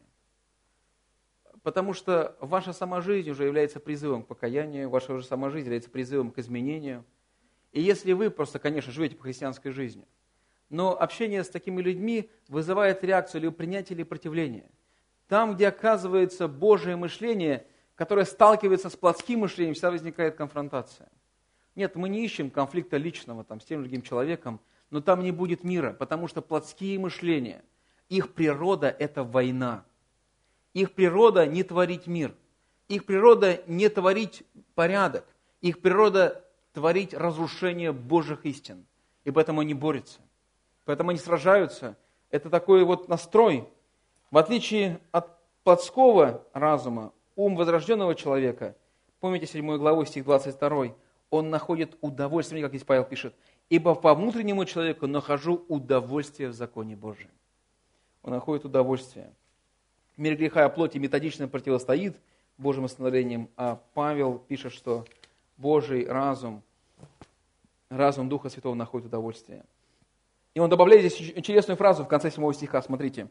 потому что ваша сама жизнь уже является призывом к покаянию, ваша уже сама жизнь является призывом к изменению. И если вы просто, конечно, живете по христианской жизни, но общение с такими людьми вызывает реакцию или принятие, или противление. Там, где оказывается Божие мышление, которое сталкивается с плотским мышлением, всегда возникает конфронтация. Нет, мы не ищем конфликта личного там, с тем другим человеком, но там не будет мира, потому что плотские мышления, их природа – это война. Их природа – не творить мир. Их природа – не творить порядок. Их природа – творить разрушение Божьих истин. И поэтому они борются. Поэтому они сражаются. Это такой вот настрой. В отличие от плотского разума, ум возрожденного человека, помните седьмую главу, стих двадцать второй, он находит удовольствие, как здесь Павел пишет, «Ибо по внутреннему человеку нахожу удовольствие в законе Божьем». Он находит удовольствие. Мир греха и плоти методично противостоит Божьим установлениям, а Павел пишет, что Божий разум, разум Духа Святого находит удовольствие. И он добавляет здесь интересную фразу в конце седьмого стиха, смотрите.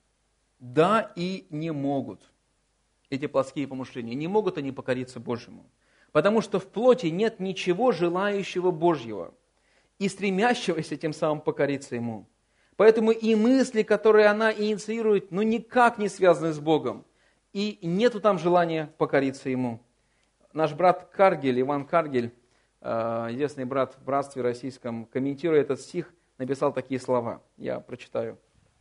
«Да и не могут». Эти плотские помышления, не могут они покориться Божьему. Потому что в плоти нет ничего желающего Божьего и стремящегося тем самым покориться Ему. Поэтому и мысли, которые она инициирует, ну никак не связаны с Богом. И нету там желания покориться Ему. Наш брат Каргель, Иван Каргель, известный брат в братстве российском, комментируя этот стих, написал такие слова. Я прочитаю.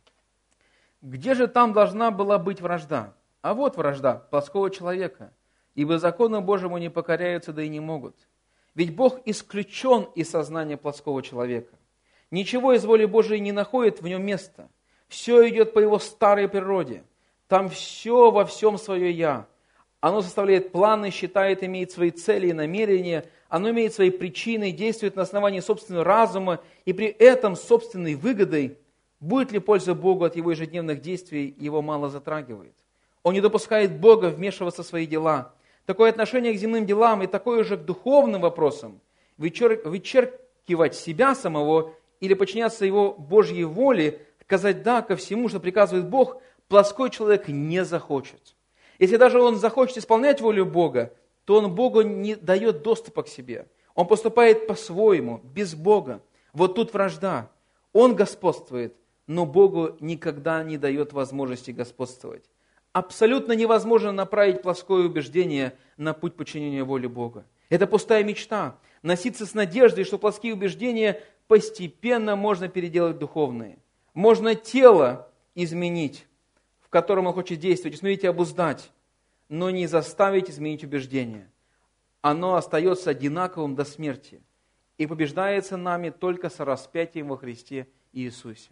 «Где же там должна была быть вражда? А вот вражда плотского человека, ибо закону Божьему не покоряются, да и не могут. Ведь Бог исключен из сознания плотского человека. Ничего из воли Божией не находит в нем места. Все идет по его старой природе. Там все во всем свое «я». Оно составляет планы, считает, имеет свои цели и намерения, оно имеет свои причины, действует на основании собственного разума, и при этом собственной выгодой, будет ли польза Богу от его ежедневных действий, его мало затрагивает. Он не допускает Бога вмешиваться в свои дела. Такое отношение к земным делам и такое же к духовным вопросам, вычеркивать себя самого или подчиняться его Божьей воле, сказать «да» ко всему, что приказывает Бог, плотской человек не захочет. Если даже он захочет исполнять волю Бога, то он Богу не дает доступа к себе. Он поступает по-своему, без Бога. Вот тут вражда. Он господствует, но Богу никогда не дает возможности господствовать. Абсолютно невозможно направить плоское убеждение на путь подчинения воле Бога. Это пустая мечта. Носиться с надеждой, что плоские убеждения постепенно можно переделать в духовные. Можно тело изменить, в котором он хочет действовать, установить и обуздать, но не заставить изменить убеждение. Оно остается одинаковым до смерти и побеждается нами только со распятием во Христе Иисусе.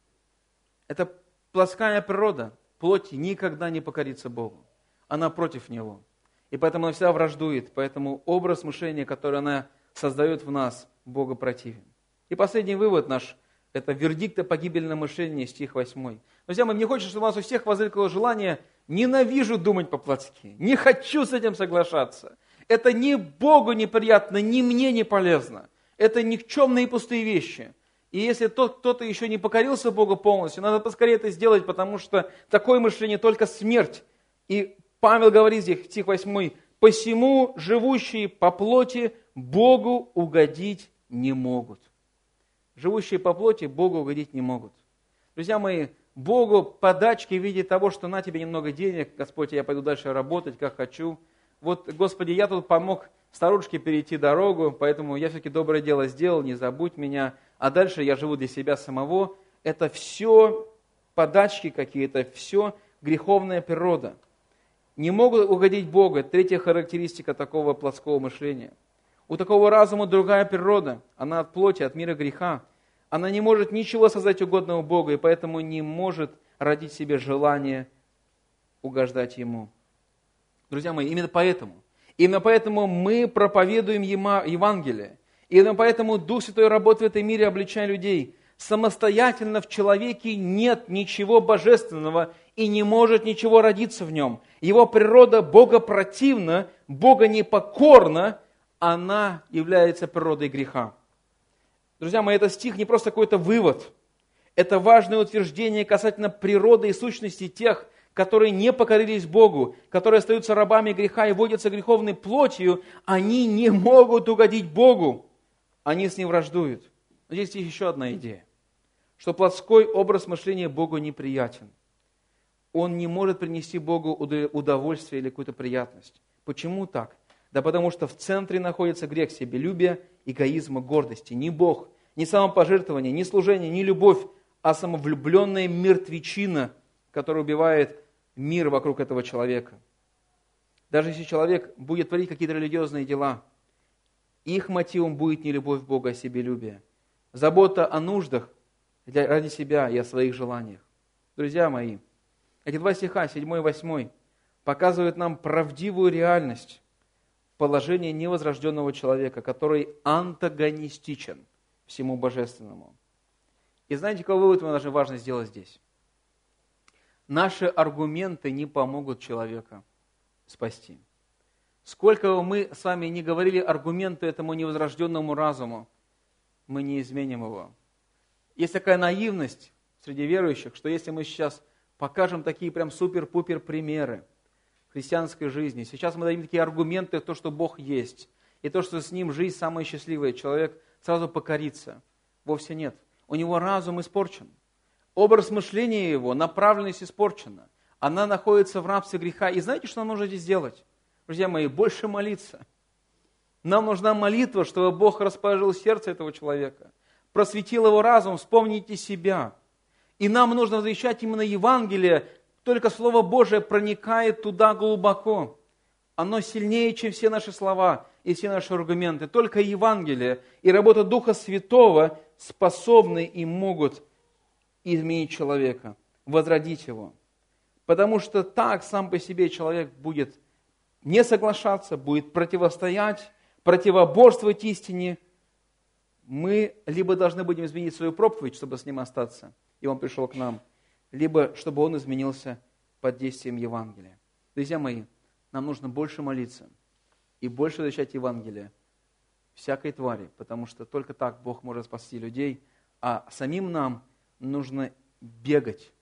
Это плоская природа плоти никогда не покорится Богу. Она против Него. И поэтому она всегда враждует. Поэтому образ мышления, который она создает в нас, Богу противен. И последний вывод наш – это вердикт о погибельном мышлении, стих восьмой. Друзья мои, мне хочется, чтобы у нас у всех возникло желание «ненавижу думать по-плотски, не хочу с этим соглашаться». Это ни Богу неприятно, ни мне не полезно. Это никчемные и пустые вещи. И если тот, кто-то еще не покорился Богу полностью, надо поскорее это сделать, потому что такое мышление только смерть. И Павел говорит здесь, стих восьмой, посему живущие по плоти Богу угодить не могут. Живущие по плоти Богу угодить не могут. Друзья мои, Богу подачки в виде того, что на тебе немного денег, Господь, я пойду дальше работать, как хочу. Вот, Господи, я тут помог старушке перейти дорогу, поэтому я все-таки доброе дело сделал, не забудь меня, а дальше я живу для себя самого. Это все подачки какие-то, все греховная природа. Не могут угодить Богу. Это третья характеристика такого плотского мышления. У такого разума другая природа. Она от плоти, от мира греха. Она не может ничего создать угодного Богу, и поэтому не может родить себе желание угождать Ему. Друзья мои, именно поэтому, именно поэтому мы проповедуем Евангелие. Именно поэтому Дух Святой работает в этом мире, обличая людей. Самостоятельно в человеке нет ничего божественного и не может ничего родиться в нем. Его природа богопротивна, Бога непокорна, она является природой греха. Друзья мои, этот стих не просто какой-то вывод. Это важное утверждение касательно природы и сущности тех, которые не покорились Богу, которые остаются рабами греха и водятся греховной плотью. Они не могут угодить Богу. Они с Ним враждуют. Но здесь есть еще одна идея, что плотской образ мышления Богу неприятен. Он не может принести Богу удовольствие или какую-то приятность. Почему так? Да потому что в центре находится грех себелюбия, эгоизма, гордости. Не Бог, не самопожертвование, не служение, не любовь, а самовлюбленная мертвечина, которая убивает мир вокруг этого человека. Даже если человек будет творить какие-то религиозные дела, их мотивом будет не любовь Бога, а себелюбие. Забота о нуждах для, ради себя и о своих желаниях. Друзья мои, эти два стиха, седьмой и восьмой, показывают нам правдивую реальность положения невозрожденного человека, который антагонистичен всему божественному. И знаете, какой вывод мы должны важно сделать здесь? Наши аргументы не помогут человека спасти. Сколько мы с вами не говорили аргументы этому невозрожденному разуму, мы не изменим его. Есть такая наивность среди верующих, что если мы сейчас покажем такие прям супер-пупер примеры христианской жизни, сейчас мы дадим такие аргументы, то, что Бог есть, и то, что с Ним жизнь самая счастливая, человек сразу покорится. Вовсе нет. У него разум испорчен. Образ мышления его, направленность испорчена. Она находится в рабстве греха. И знаете, что нам нужно здесь делать? Друзья мои, больше молиться. Нам нужна молитва, чтобы Бог расположил сердце этого человека, просветил его разум, вспомните себя. И нам нужно возвещать именно Евангелие, только Слово Божие проникает туда глубоко. Оно сильнее, чем все наши слова и все наши аргументы. Только Евангелие и работа Духа Святого способны и могут изменить человека, возродить его. Потому что так сам по себе человек будет не соглашаться, будет противостоять, противоборствовать истине. Мы либо должны будем изменить свою проповедь, чтобы с ним остаться, и он пришел к нам, либо чтобы он изменился под действием Евангелия. Друзья мои, нам нужно больше молиться и больше изучать Евангелие всякой твари, потому что только так Бог может спасти людей, а самим нам нужно бегать